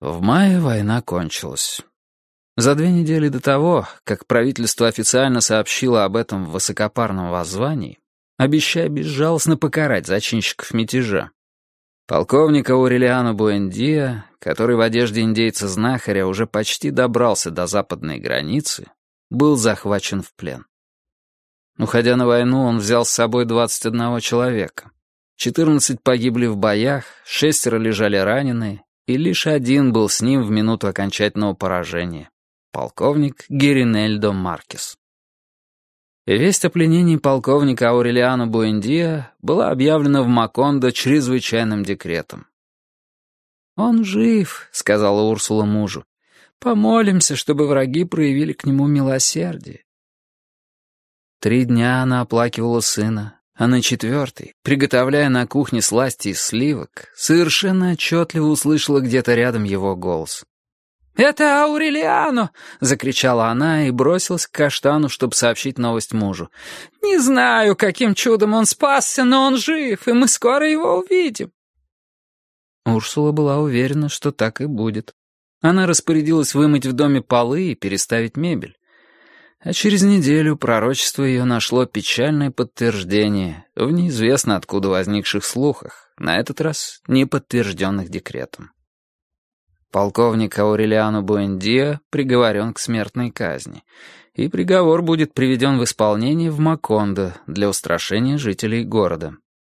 В мае война кончилась. За 2 недели до того, как правительство официально сообщило об этом в высокопарном воззвании, обещая безжалостно покарать зачинщиков мятежа, полковник Аурелиано Буэндиа, который в одежде индейца-знахаря уже почти добрался до западной границы, был захвачен в плен. Уходя на войну, он взял с собой 21 человека. 14 погибли в боях, 6 лежали раненые, и лишь 1 был с ним в минуту окончательного поражения — полковник Геринельдо Маркес. Весть о пленении полковника Аурелиано Буэндиа была объявлена в Макондо чрезвычайным декретом. «Он жив», — сказала Урсула мужу. «Помолимся, чтобы враги проявили к нему милосердие». 3 дня она оплакивала сына, а на 4-й, приготовляя на кухне сласти из сливок, совершенно отчетливо услышала где-то рядом его голос. «Это Аурелиано!» — закричала она и бросилась к каштану, чтобы сообщить новость мужу. «Не знаю, каким чудом он спасся, но он жив, и мы скоро его увидим». Урсула была уверена, что так и будет. Она распорядилась вымыть в доме полы и переставить мебель. А через неделю пророчество ее нашло печальное подтверждение в неизвестно откуда возникших слухах, на этот раз не подтвержденных декретом. Полковник Аурелиано Буэндиа приговорен к смертной казни, и приговор будет приведен в исполнение в Макондо для устрашения жителей города.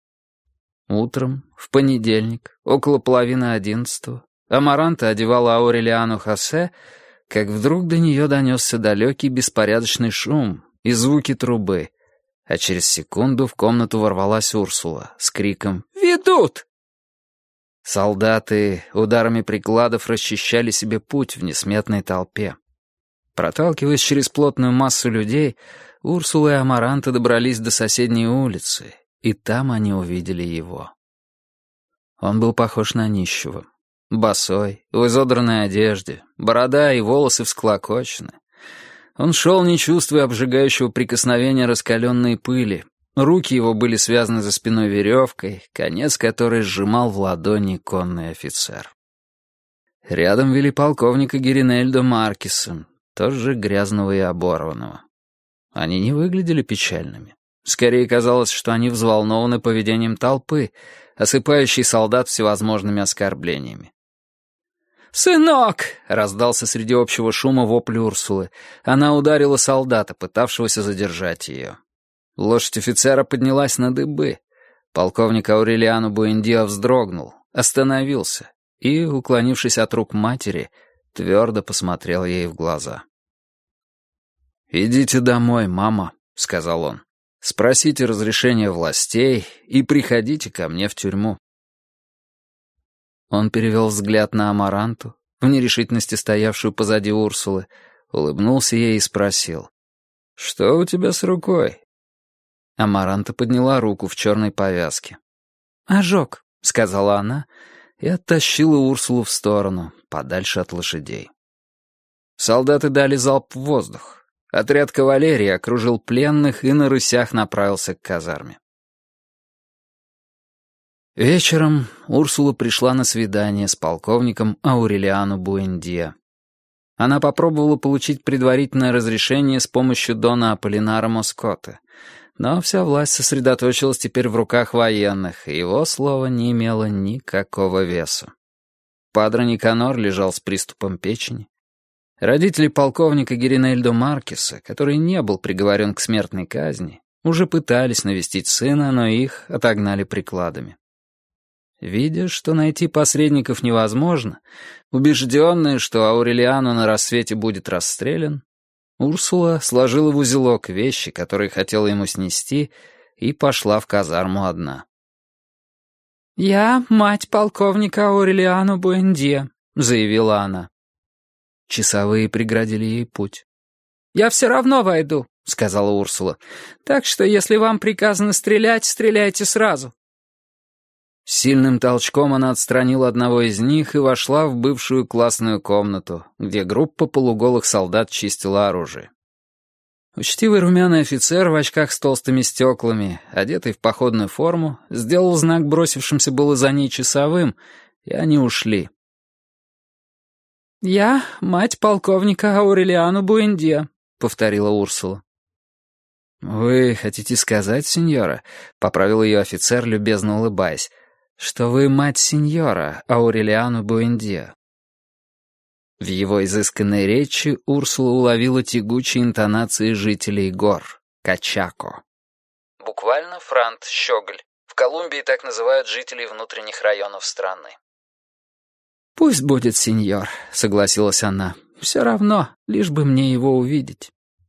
Утром, в понедельник, около 10:30, Амаранта одевала Аурелиано Хосе, как вдруг до нее донесся далекий беспорядочный шум и звуки трубы, а через секунду в комнату ворвалась Урсула с криком «Ведут!». Солдаты ударами прикладов расчищали себе путь в несметной толпе. Проталкиваясь через плотную массу людей, Урсула и Амаранта добрались до соседней улицы, и там они увидели его. Он был похож на нищего. Босой, в изодранной одежде, борода и волосы всклокочены. Он шел, не чувствуя обжигающего прикосновения раскаленной пыли. Руки его были связаны за спиной веревкой, конец которой сжимал в ладони конный офицер. Рядом вели полковника Геринельдо Маркеса, тоже грязного и оборванного. Они не выглядели печальными. Скорее казалось, что они взволнованы поведением толпы, осыпающей солдат всевозможными оскорблениями. «Сынок!» — раздался среди общего шума вопль Урсулы. Она ударила солдата, пытавшегося задержать ее. Лошадь офицера поднялась на дыбы. Полковник Аурелиано Буэндиа вздрогнул, остановился и, уклонившись от рук матери, твердо посмотрел ей в глаза. «Идите домой, мама», — сказал он. «Спросите разрешения властей и приходите ко мне в тюрьму». Он перевел взгляд на Амаранту, в нерешительности стоявшую позади Урсулы, улыбнулся ей и спросил: «Что у тебя с рукой?» Амаранта подняла руку в черной повязке. «Ожог», — сказала она, и оттащила Урсулу в сторону, подальше от лошадей. Солдаты дали залп в воздух. Отряд кавалерии окружил пленных и на рысях направился к казарме. Вечером Урсула пришла на свидание с полковником Аурелиано Буэндиа. Она попробовала получить предварительное разрешение с помощью дона Аполлинара Москота, но вся власть сосредоточилась теперь в руках военных, и его слово не имело никакого веса. Падре Никанор лежал с приступом печени. Родители полковника Геринельдо Маркеса, который не был приговорен к смертной казни, уже пытались навестить сына, но их отогнали прикладами. Видя, что найти посредников невозможно, убежденная, что Аурелиано на рассвете будет расстрелян, Урсула сложила в узелок вещи, которые хотела ему снести, и пошла в казарму одна. «Я мать полковника Аурелиано Буэндиа», — заявила она. Часовые преградили ей путь. «Я все равно войду», — сказала Урсула. «Так что, если вам приказано стрелять, стреляйте сразу». Сильным толчком она отстранила одного из них и вошла в бывшую классную комнату, где группа полуголых солдат чистила оружие. Учтивый румяный офицер в очках с толстыми стеклами, одетый в походную форму, сделал знак бросившимся было за ней часовым, и они ушли. «Я мать полковника Аурелиано Буэндиа», — повторила Урсула. «Вы хотите сказать, сеньора», — поправил ее офицер, любезно улыбаясь, «что вы мать сеньора Аурелиано Буэндиа». В его изысканной речи Урсула уловила тягучие интонации жителей гор, Качако. Буквально франт, щеголь. В Колумбии так называют жителей внутренних районов страны. «Пусть будет сеньор», — согласилась она. «Все равно, лишь бы мне его увидеть».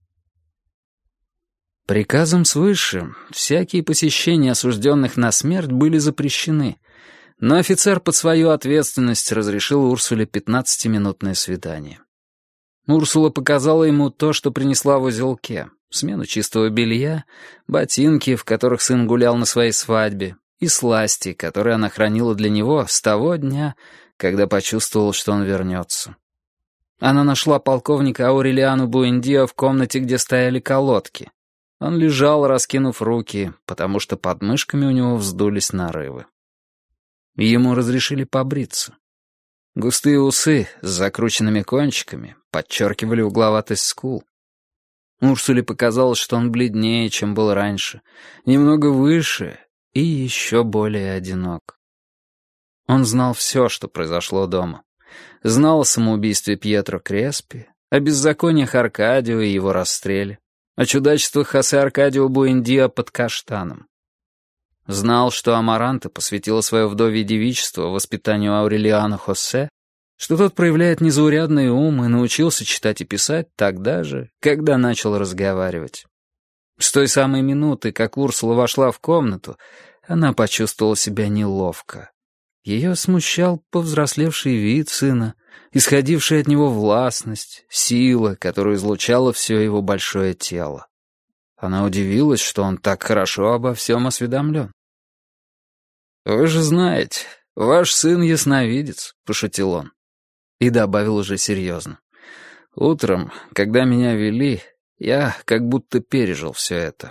Приказом свыше всякие посещения осужденных на смерть были запрещены, но офицер под свою ответственность разрешил Урсуле 15-минутное свидание. Урсула показала ему то, что принесла в узелке: смену чистого белья, ботинки, в которых сын гулял на своей свадьбе, и сласти, которые она хранила для него с того дня, когда почувствовала, что он вернется. Она нашла полковника Аурелиано Буэндиа в комнате, где стояли колодки. Он лежал, раскинув руки, потому что под мышками у него вздулись нарывы. Ему разрешили побриться. Густые усы с закрученными кончиками подчеркивали угловатость скул. Урсуле показалось, что он бледнее, чем был раньше, немного выше и еще более одинок. Он знал все, что произошло дома. Знал о самоубийстве Пьетро Креспи, о беззакониях Аркадио и его расстреле, о чудачествах Хосе Аркадио Буэндиа под каштаном. Знал, что Амаранта посвятила свое вдовье девичество воспитанию Аурелиано Хосе, что тот проявляет незаурядный ум и научился читать и писать тогда же, когда начал разговаривать. С той самой минуты, как Урсула вошла в комнату, она почувствовала себя неловко. Ее смущал повзрослевший вид сына, исходившая от него властность, сила, которую излучало все его большое тело. Она удивилась, что он так хорошо обо всем осведомлен. «Вы же знаете, ваш сын ясновидец», — пошутил он. И добавил уже серьезно. «Утром, когда меня вели, я как будто пережил все это».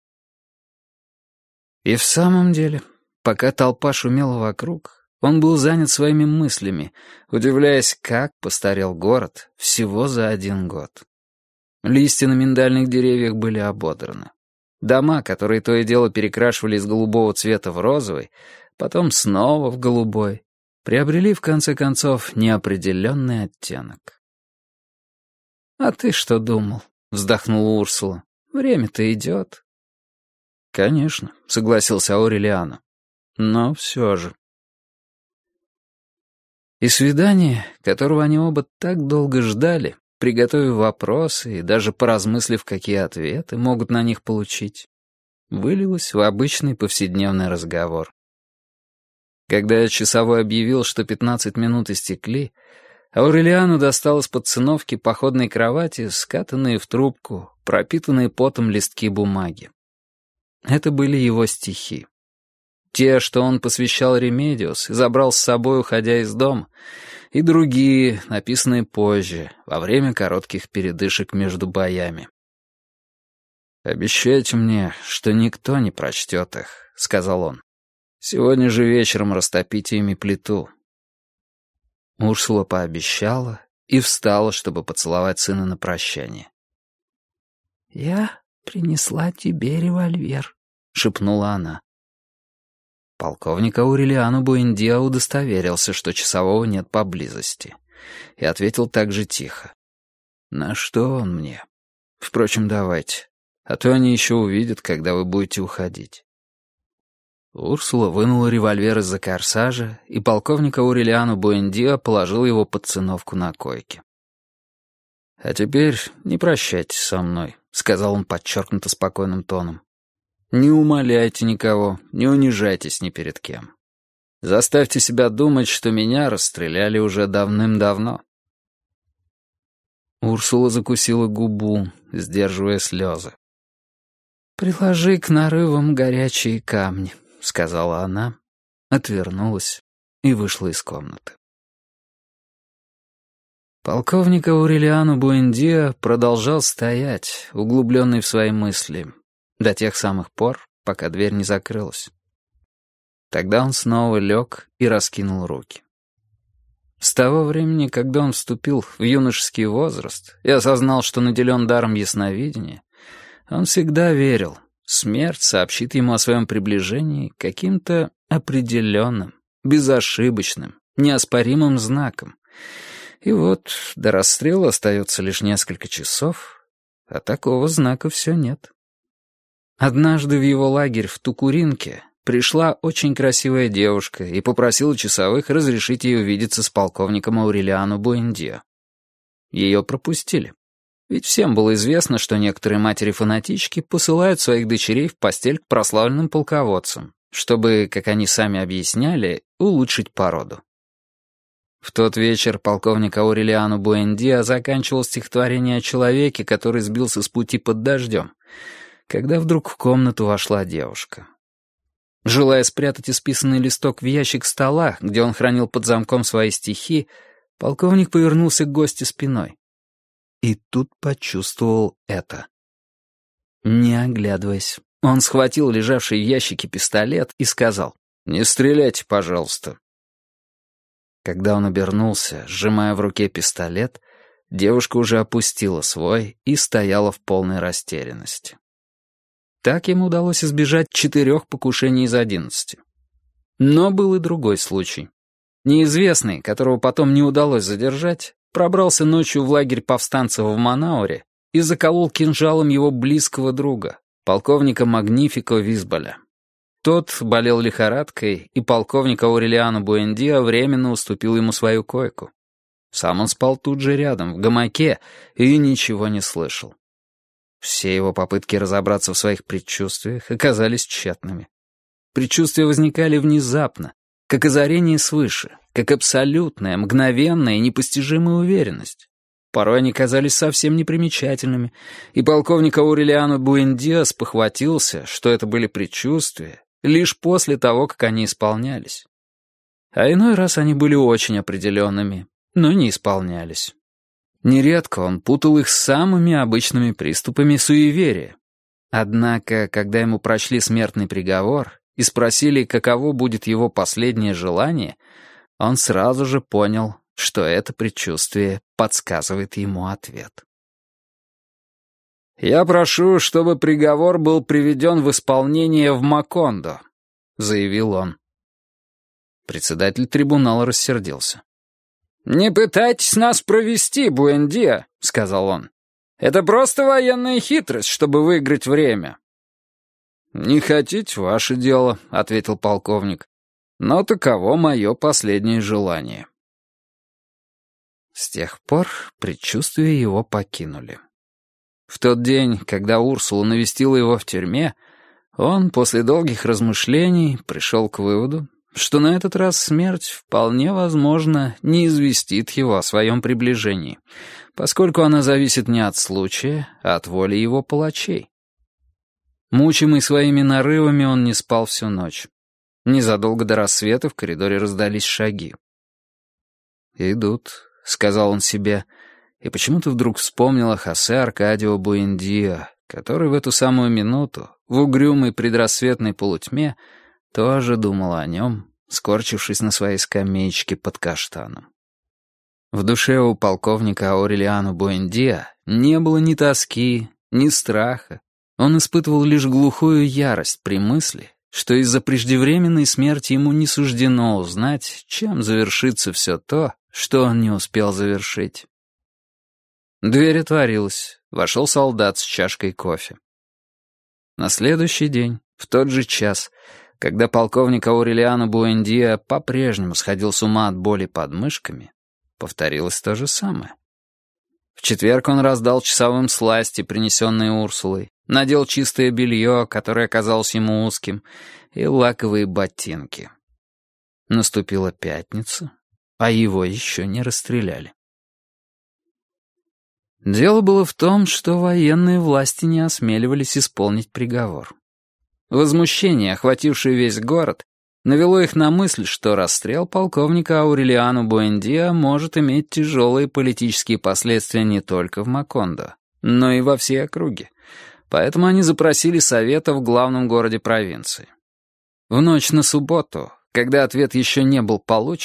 И в самом деле, пока толпа шумела вокруг, он был занят своими мыслями, удивляясь, как постарел город всего за 1 год. Листья на миндальных деревьях были ободраны. Дома, которые то и дело перекрашивали из голубого цвета в розовый, потом снова в голубой, приобрели, в конце концов, неопределенный оттенок. «А ты что думал?» — вздохнула Урсула. «Время-то идет». «Конечно», — согласился Аурелиано. «Но все же». И свидание, которого они оба так долго ждали, приготовив вопросы и даже поразмыслив, какие ответы могут на них получить, вылилось в обычный повседневный разговор. Когда часовой объявил, что 15 минут истекли, Аурелиано достал из-под циновки походной кровати скатанные в трубку, пропитанные потом листки бумаги. Это были его стихи. Те, что он посвящал Ремедиус и забрал с собой, уходя из дома, и другие, написанные позже, во время коротких передышек между боями. «Обещайте мне, что никто не прочтет их», — сказал он. «Сегодня же вечером растопите ими плиту». Урсула пообещала и встала, чтобы поцеловать сына на прощание. «Я принесла тебе револьвер», — шепнула она. Полковник Аурелиано Буэндиа удостоверился, что часового нет поблизости, и ответил так же тихо. «На что он мне? Впрочем, давайте, а то они еще увидят, когда вы будете уходить». Урсула вынула револьвер из-за корсажа, и полковник Аурелиано Буэндиа положил его под циновку на койке. «А теперь не прощайтесь со мной», — сказал он подчеркнуто спокойным тоном. «Не умоляйте никого, не унижайтесь ни перед кем. Заставьте себя думать, что меня расстреляли уже давным-давно». Урсула закусила губу, сдерживая слезы. «Приложи к нарывам горячие камни», — сказала она, отвернулась и вышла из комнаты. Полковник Аурелиано Буэндиа продолжал стоять, углубленный в свои мысли, до тех самых пор, пока дверь не закрылась. Тогда он снова лег и раскинул руки. С того времени, когда он вступил в юношеский возраст и осознал, что наделен даром ясновидения, он всегда верил, смерть сообщит ему о своем приближении каким-то определенным, безошибочным, неоспоримым знаком. И вот до расстрела остается лишь несколько часов, а такого знака все нет. Однажды в его лагерь в Тукуринке пришла очень красивая девушка и попросила часовых разрешить ей увидеться с полковником Аурелиано Буэндиа. Ее пропустили. Ведь всем было известно, что некоторые матери-фанатички посылают своих дочерей в постель к прославленным полководцам, чтобы, как они сами объясняли, улучшить породу. В тот вечер полковник Аурелиано Буэндиа заканчивал стихотворение о человеке, который сбился с пути под дождем, когда вдруг в комнату вошла девушка. Желая спрятать исписанный листок в ящик стола, где он хранил под замком свои стихи, полковник повернулся к гости спиной. И тут почувствовал это. Не оглядываясь, он схватил лежавший в ящике пистолет и сказал: «Не стреляйте, пожалуйста». Когда он обернулся, сжимая в руке пистолет, девушка уже опустила свой и стояла в полной растерянности. Так ему удалось избежать 4 покушений из 11. Но был и другой случай. Неизвестный, которого потом не удалось задержать, пробрался ночью в лагерь повстанцев в Манауре и заколол кинжалом его близкого друга, полковника Магнифико Висболя. Тот болел лихорадкой, и полковник Аурелиано Буэндиа временно уступил ему свою койку. Сам он спал тут же рядом, в гамаке, и ничего не слышал. Все его попытки разобраться в своих предчувствиях оказались тщетными. Предчувствия возникали внезапно, как озарение свыше, как абсолютная, мгновенная и непостижимая уверенность. Порой они казались совсем непримечательными, и полковник Аурелиано Буэндиа спохватился, что это были предчувствия, лишь после того, как они исполнялись. А иной раз они были очень определенными, но не исполнялись. Нередко он путал их с самыми обычными приступами суеверия. Однако, когда ему прочли смертный приговор и спросили, каково будет его последнее желание, он сразу же понял, что это предчувствие подсказывает ему ответ. «Я прошу, чтобы приговор был приведен в исполнение в Макондо», — заявил он. Председатель трибунала рассердился. «Не пытайтесь нас провести, Буэндиа», — сказал он. «Это просто военная хитрость, чтобы выиграть время». «Не хотите, ваше дело», — ответил полковник. «Но таково мое последнее желание». С тех пор предчувствия его покинули. В тот день, когда Урсула навестила его в тюрьме, он после долгих размышлений пришел к выводу, что на этот раз смерть, вполне возможно, не известит его о своем приближении, поскольку она зависит не от случая, а от воли его палачей. Мучимый своими нарывами, он не спал всю ночь. Незадолго до рассвета в коридоре раздались шаги. «Идут», — сказал он себе, и почему-то вдруг вспомнил о Хосе Аркадио Буэндиа, который в эту самую минуту, в угрюмой предрассветной полутьме, тоже думал о нем, скорчившись на своей скамеечке под каштаном. В душе у полковника Аурелиано Буэндиа не было ни тоски, ни страха. Он испытывал лишь глухую ярость при мысли, что из-за преждевременной смерти ему не суждено узнать, чем завершится все то, что он не успел завершить. Дверь отворилась, вошел солдат с чашкой кофе. На следующий день, в тот же час, когда полковник Аурелиано Буэндиа по-прежнему сходил с ума от боли под мышками, повторилось то же самое. В четверг он раздал часовым сласти, принесенные Урсулой, надел чистое белье, которое оказалось ему узким, и лаковые ботинки. Наступила пятница, а его еще не расстреляли. Дело было в том, что военные власти не осмеливались исполнить приговор. Возмущение, охватившее весь город, навело их на мысль, что расстрел полковника Аурелиано Буэндиа может иметь тяжелые политические последствия не только в Макондо, но и во всей округе. Поэтому они запросили совета в главном городе провинции. В ночь на субботу, когда ответ еще не был получен,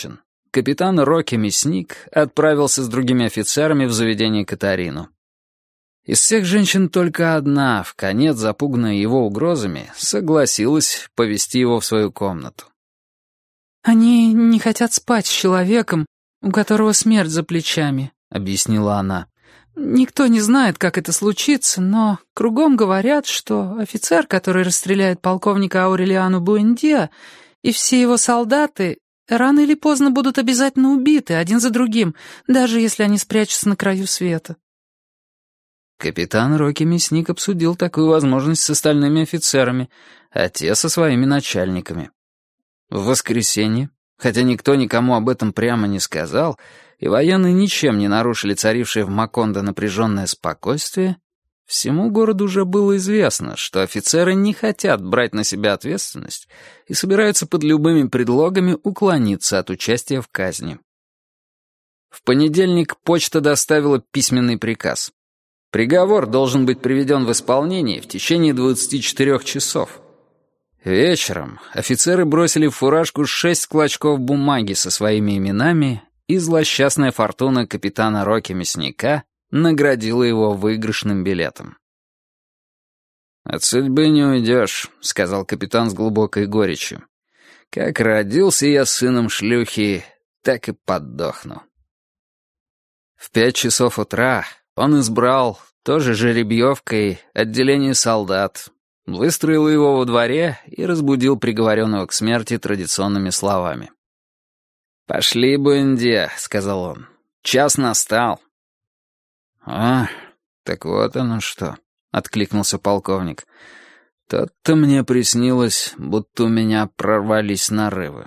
капитан Рокки Мясник отправился с другими офицерами в заведение Катарину. Из всех женщин только одна, вконец запуганная его угрозами, согласилась повести его в свою комнату. «Они не хотят спать с человеком, у которого смерть за плечами», — объяснила она. «Никто не знает, как это случится, но кругом говорят, что офицер, который расстреляет полковника Аурелиану Буэндиа, и все его солдаты рано или поздно будут обязательно убиты один за другим, даже если они спрячутся на краю света». Капитан Рокки Мясник обсудил такую возможность с остальными офицерами, а те со своими начальниками. В воскресенье, хотя никто никому об этом прямо не сказал, и военные ничем не нарушили царившее в Макондо напряженное спокойствие, всему городу уже было известно, что офицеры не хотят брать на себя ответственность и собираются под любыми предлогами уклониться от участия в казни. В понедельник почта доставила письменный приказ. Приговор должен быть приведен в исполнение в течение 24 часов. Вечером офицеры бросили в фуражку 6 клочков бумаги со своими именами, и злосчастная фортуна капитана Рокки Мясника наградила его выигрышным билетом. «От судьбы не уйдешь», — сказал капитан с глубокой горечью. «Как родился я сыном шлюхи, так и поддохну». В 5 часов утра он избрал, тоже жеребьевкой, отделение солдат, выстроил его во дворе и разбудил приговоренного к смерти традиционными словами. «Пошли, Буэндиа», — сказал он, — «час настал». «А, так вот оно что», — откликнулся полковник. «Тот-то мне приснилось, будто у меня прорвались нарывы».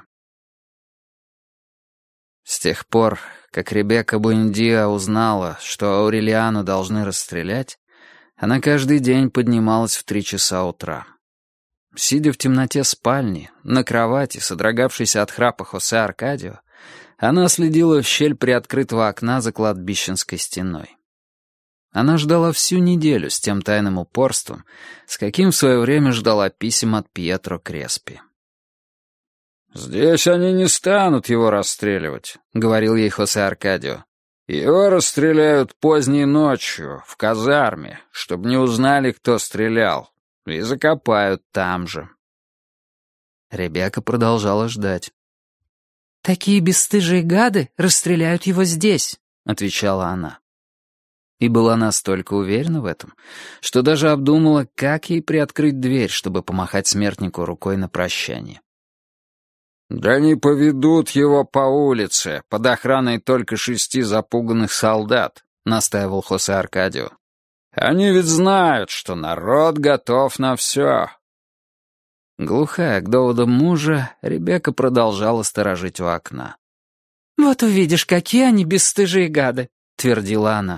С тех пор, как Ребекка Буэндиа узнала, что Аурелиану должны расстрелять, она каждый день поднималась в 3 часа утра. Сидя в темноте спальни, на кровати, содрогавшейся от храпа Хосе Аркадио, она следила в щель приоткрытого окна за кладбищенской стеной. Она ждала всю неделю с тем тайным упорством, с каким в свое время ждала писем от Пьетро Креспи. «Здесь они не станут его расстреливать», — говорил ей Хосе Аркадио. «Его расстреляют поздней ночью, в казарме, чтобы не узнали, кто стрелял, и закопают там же». Ребекка продолжала ждать. «Такие бесстыжие гады расстреляют его здесь», — отвечала она. И была настолько уверена в этом, что даже обдумала, как ей приоткрыть дверь, чтобы помахать смертнику рукой на прощание. «Да не поведут его по улице, под охраной только 6 запуганных солдат», — настаивал Хосе Аркадио. «Они ведь знают, что народ готов на все». Глухая к доводам мужа, Ребекка продолжала сторожить у окна. «Вот увидишь, какие они бесстыжие гады», — твердила она.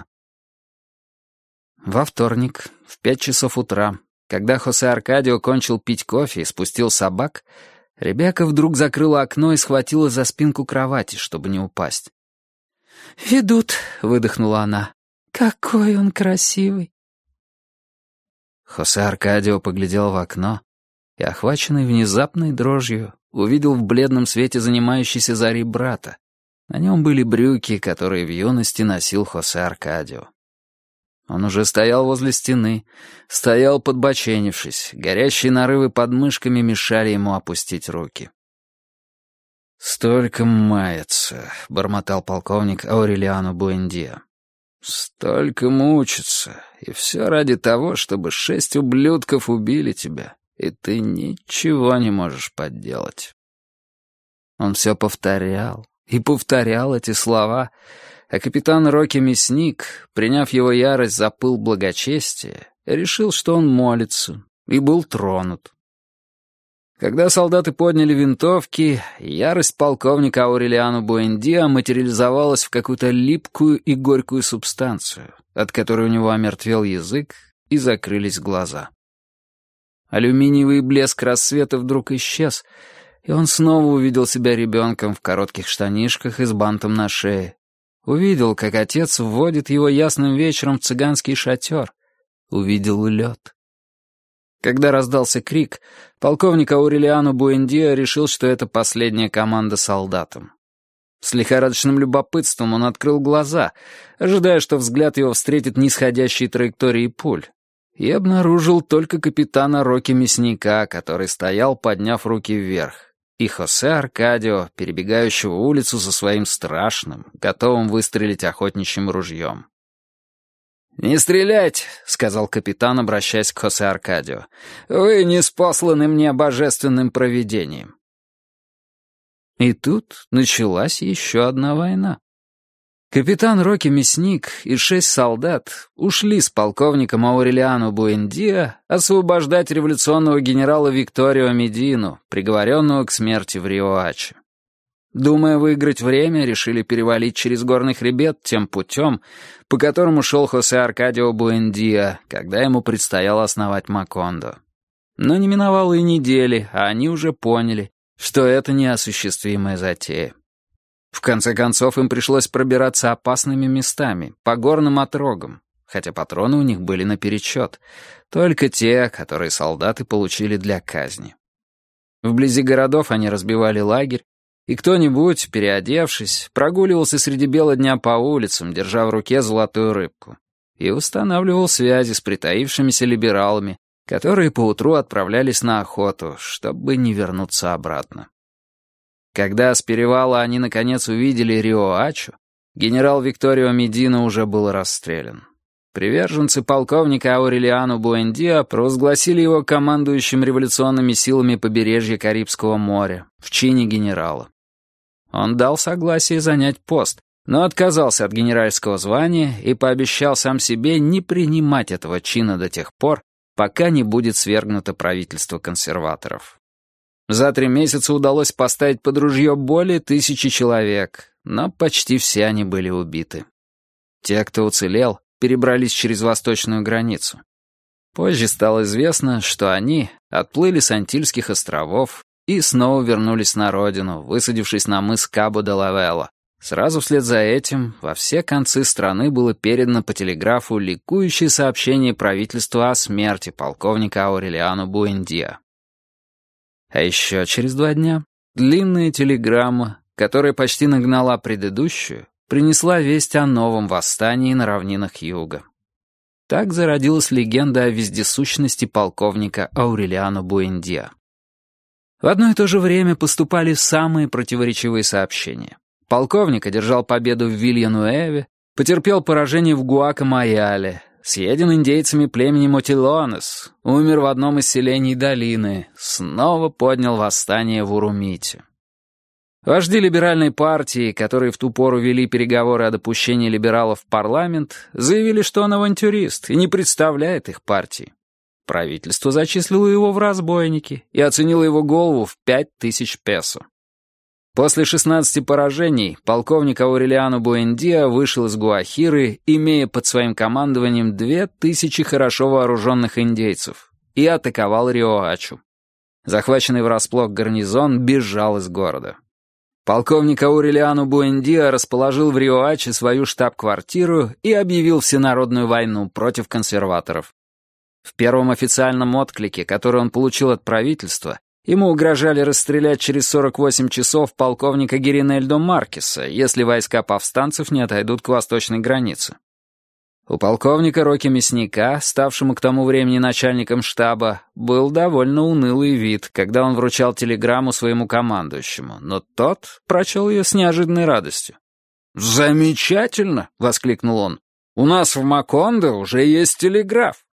Во вторник, в 5 часов утра, когда Хосе Аркадио кончил пить кофе и спустил собак, Ребекка вдруг закрыла окно и схватила за спинку кровати, чтобы не упасть. «Ведут», — выдохнула она. «Какой он красивый». Хосе Аркадио поглядел в окно и, охваченный внезапной дрожью, увидел в бледном свете занимающейся зари брата. На нем были брюки, которые в юности носил Хосе Аркадио. Он уже стоял возле стены, стоял подбоченившись, горящие нарывы под мышками мешали ему опустить руки. «Столько мается», — бормотал полковник Аурелиану Буэндиа. «Столько мучится, и все ради того, чтобы 6 ублюдков убили тебя, и ты ничего не можешь подделать». Он все повторял и повторял эти слова, а капитан Рокки Мясник, приняв его ярость за пыл благочестия, решил, что он молится, и был тронут. Когда солдаты подняли винтовки, ярость полковника Аурелиану Буэндиа материализовалась в какую-то липкую и горькую субстанцию, от которой у него омертвел язык и закрылись глаза. Алюминиевый блеск рассвета вдруг исчез, и он снова увидел себя ребенком в коротких штанишках и с бантом на шее. Увидел, как отец вводит его ясным вечером в цыганский шатер. Увидел лед. Когда раздался крик, полковник Аурелиану Буэндиа решил, что это последняя команда солдатам. С лихорадочным любопытством он открыл глаза, ожидая, что взгляд его встретит нисходящей траекторией пуль, и обнаружил только капитана Рокки Мясника, который стоял, подняв руки вверх, и Хосе Аркадио, перебегающего улицу со своим страшным, готовым выстрелить охотничьим ружьем. «Не стрелять», — сказал капитан, обращаясь к Хосе Аркадио. «Вы ниспосланы мне божественным провидением». И тут началась еще одна война. Капитан Рокки Мясник и 6 солдат ушли с полковником Аурелиано Буэндиа освобождать революционного генерала Викторио Медину, приговоренного к смерти в Риоаче. Думая выиграть время, решили перевалить через горный хребет тем путем, по которому шел Хосе Аркадио Буэндиа, когда ему предстояло основать Макондо. Но не миновало и недели, а они уже поняли, что это неосуществимая затея. В конце концов, им пришлось пробираться опасными местами, по горным отрогам, хотя патроны у них были наперечет, только те, которые солдаты получили для казни. Вблизи городов они разбивали лагерь, и кто-нибудь, переодевшись, прогуливался среди бела дня по улицам, держа в руке золотую рыбку, и устанавливал связи с притаившимися либералами, которые поутру отправлялись на охоту, чтобы не вернуться обратно. Когда с перевала они наконец увидели Риоачу, генерал Викторио Медина уже был расстрелян. Приверженцы полковника Аурелиано Буэндиа провозгласили его командующим революционными силами побережья Карибского моря в чине генерала. Он дал согласие занять пост, но отказался от генеральского звания и пообещал сам себе не принимать этого чина до тех пор, пока не будет свергнуто правительство консерваторов. За 3 месяца удалось поставить под ружье более 1000 человек, но почти все они были убиты. Те, кто уцелел, перебрались через восточную границу. Позже стало известно, что они отплыли с Антильских островов и снова вернулись на родину, высадившись на мыс Кабо-де-Ла-Вела. Сразу вслед за этим во все концы страны было передано по телеграфу ликующее сообщение правительства о смерти полковника Аурелиано Буэндиа. А еще через 2 дня длинная телеграмма, которая почти нагнала предыдущую, принесла весть о новом восстании на равнинах юга. Так зародилась легенда о вездесущности полковника Аурелиано Буэндиа. В одно и то же время поступали самые противоречивые сообщения. Полковник одержал победу в Вильянуэве, потерпел поражение в Гуакамайяле, съеден индейцами племени Мотилонес, умер в одном из селений долины, снова поднял восстание в Урумите. Вожди либеральной партии, которые в ту пору вели переговоры о допущении либералов в парламент, заявили, что он авантюрист и не представляет их партии. Правительство зачислило его в разбойники и оценило его голову в 5000 песо. После 16 поражений полковник Аурелиано Буэндиа вышел из Гуахиры, имея под своим командованием 2000 хорошо вооруженных индейцев, и атаковал Риоачу. Захваченный врасплох гарнизон бежал из города. Полковник Аурелиано Буэндиа расположил в Риоаче свою штаб-квартиру и объявил всенародную войну против консерваторов. В первом официальном отклике, который он получил от правительства, ему угрожали расстрелять через 48 часов полковника Гиринельдо Маркеса, если войска повстанцев не отойдут к восточной границе. У полковника Рокки Мясника, ставшему к тому времени начальником штаба, был довольно унылый вид, когда он вручал телеграмму своему командующему, но тот прочел ее с неожиданной радостью. «Замечательно!» — воскликнул он. «У нас в Макондо уже есть телеграф.